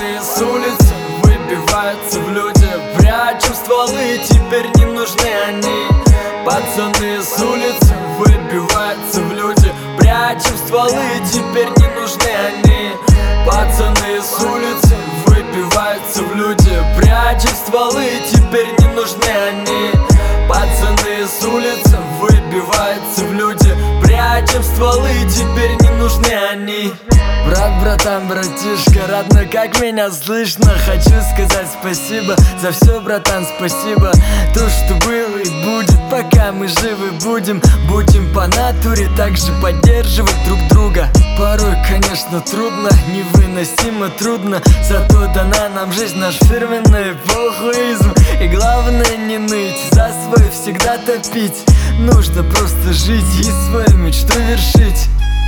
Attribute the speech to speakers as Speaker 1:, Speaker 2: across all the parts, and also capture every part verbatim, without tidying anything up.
Speaker 1: Пацаны с улицы выбиваются в люди, прячем стволы, теперь не нужны они. Пацаны с улицы выбиваются в люди, прячем стволы, теперь не нужны они. Пацаны с улицы выбиваются в люди, прячем стволы, теперь не нужны они. Пацаны с улицы выбиваются в люди, прячем стволы, теперь не нужны они. Брат, братан, братишка, родной, как меня слышно? Хочу сказать спасибо за все, братан, спасибо. То, что было и будет, пока мы живы будем. Будем по натуре также поддерживать друг друга. Порой, конечно, трудно, невыносимо трудно, зато дана нам жизнь, наш фирменный похуизм. И главное не ныть, за свой всегда топить. Нужно просто жить и свою мечту вершить.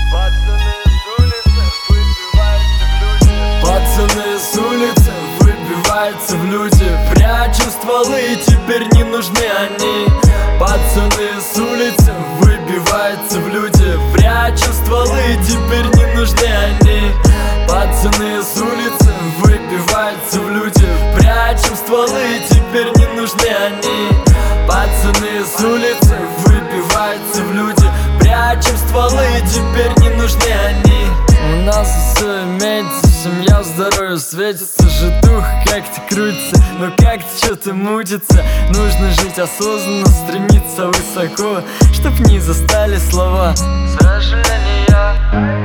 Speaker 1: Пацаны с улицы выбиваются в люди, прячем стволы, теперь не нужны они. Пацаны с улицы выбиваются в люди, прячем стволы, теперь не нужны они. Пацаны с улицы выбиваются в люди, прячем стволы, теперь не нужны они. Пацаны с улицы выбиваются в люди, прячем стволы, теперь не нужны они. У нас все имеется, семья в здоровье светится, житух как-то крутится, но как-то что-то мутится. Нужно жить осознанно, стремиться высоко, чтоб не застали слова сожаления.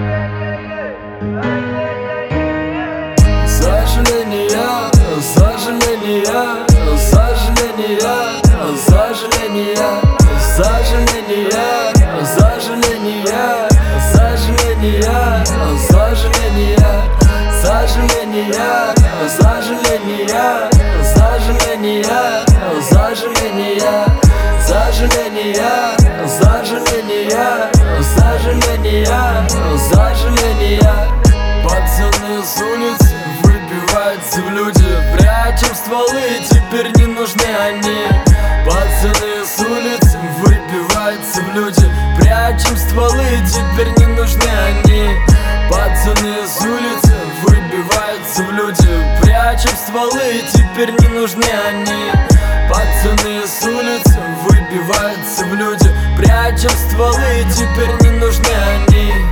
Speaker 1: Сожаления, сожаления, сожаления, сожаления, сожаления, сожаления, сожаления, сожаления, сожаления, сожаления, сожаления, сожаления, сожаления, сожаления, сожаления, сожаления. Пацаны с улицы выбиваются в люди, прячем стволы, теперь не нужны они. Пацаны с улицы выбиваются в люди, прячем стволы, теперь не нужны они. Пацаны с улицы выбиваются в люди, прячем стволы, теперь не нужны они. Пацаны с улицы выбиваются в люди, прячем стволы, теперь не нужны они.